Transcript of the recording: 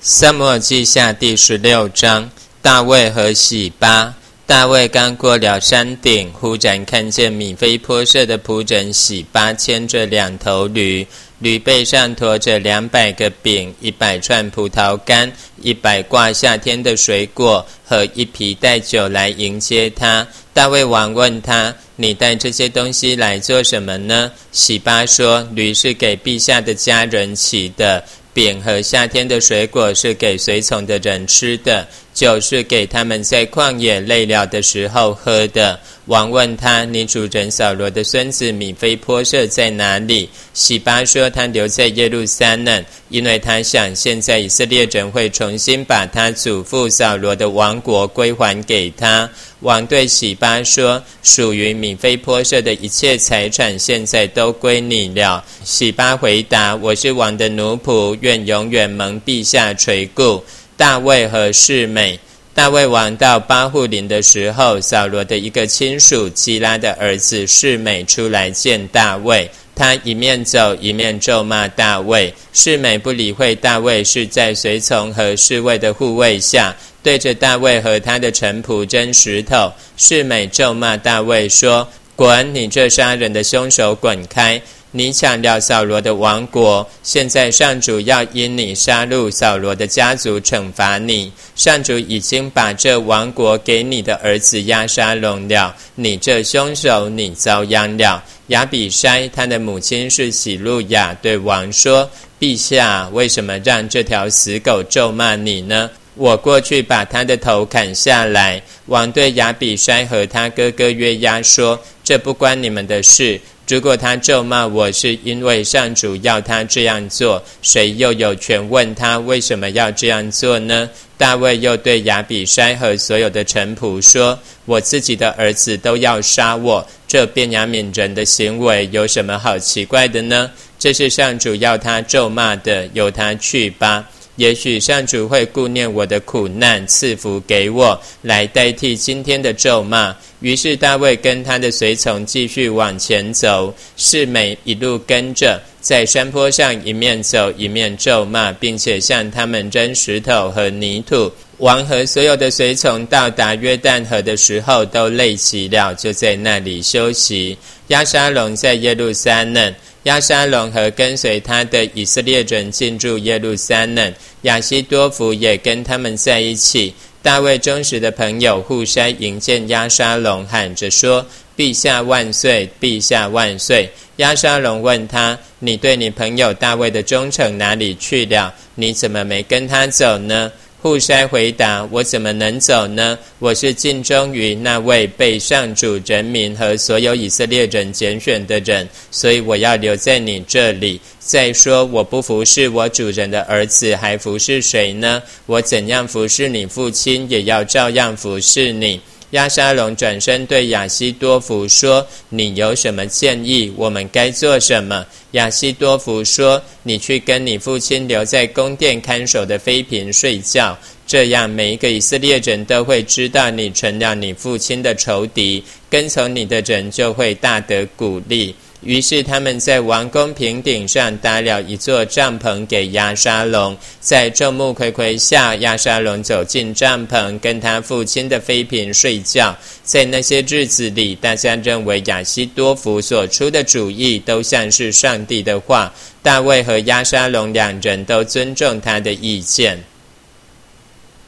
撒母耳记下第16章，大卫和洗巴。大卫刚过了山顶，忽然看见米非波设的仆人洗巴牵着2头驴，驴背上驮着200个饼、100串葡萄干、100挂夏天的水果和1皮带酒来迎接他。大卫王问他：你带这些东西来做什么呢？洗巴说：驴是给陛下的家人骑的，饼和夏天的水果是给随从的人吃的，酒是给他们在旷野累了的时候喝的。王问他：你主人扫罗的孙子米非波设在哪里？洗巴说：他留在耶路撒冷，因为他想现在以色列人会重新把他祖父扫罗的王国归还给他。王对洗巴说：属于米非波设的一切财产现在都归你了。洗巴回答：我是王的奴仆，愿永远蒙陛下垂顾。大卫和示每。大卫王到巴户林的时候，扫罗的一个亲属基拉的儿子示每出来见大卫，他一面走一面咒骂大卫。示每不理会大卫，是在随从和侍卫的护卫下，对着大卫和他的臣仆扔石头。示每咒骂大卫说：滚，你这杀人的凶手，滚开！你抢了扫罗的王国，现在上主要因你杀戮扫罗的家族惩罚你。上主已经把这王国给你的儿子押沙龙了，你这凶手，你遭殃了。亚比筛他的母亲是喜路亚，对王说：陛下为什么让这条死狗咒骂你呢？我过去把他的头砍下来。王对亚比筛和他哥哥约押说：这不关你们的事，如果他咒骂我是因为上主要他这样做，谁又有权问他为什么要这样做呢？大卫又对亚比筛和所有的臣仆说：我自己的儿子都要杀我，这便雅悯人的行为有什么好奇怪的呢？这是上主要他咒骂的，由他去吧。也许上主会顾念我的苦难，赐福给我，来代替今天的咒骂。于是大卫跟他的随从继续往前走，示每一路跟着，在山坡上一面走一面咒骂，并且向他们扔石头和泥土。王和所有的随从到达约旦河的时候都累极了，就在那里休息。押沙龙在耶路撒冷。押沙龙和跟随他的以色列人进入耶路撒冷，亚希多弗也跟他们在一起。大卫忠实的朋友户筛迎见押沙龙，喊着说：陛下万岁，陛下万岁。押沙龙问他：你对你朋友大卫的忠诚哪里去了？你怎么没跟他走呢？户筛回答：我怎么能走呢？我是尽忠于那位被上主人民和所有以色列人拣选的人，所以我要留在你这里。再说，我不服侍我主人的儿子，还服侍谁呢？我怎样服侍你父亲，也要照样服侍你。押沙龙转身对亚希多弗说：你有什么建议？我们该做什么？亚希多弗说：你去跟你父亲留在宫殿看守的妃嫔睡觉，这样每一个以色列人都会知道你成了你父亲的仇敌，跟从你的人就会大得鼓励。于是他们在王宫平顶上搭了一座帐篷给押沙龙，在众目睽睽下，押沙龙走进帐篷，跟他父亲的妃嫔睡觉。在那些日子里，大家认为亚希多弗所出的主意都像是上帝的话，大卫和押沙龙2人都尊重他的意见。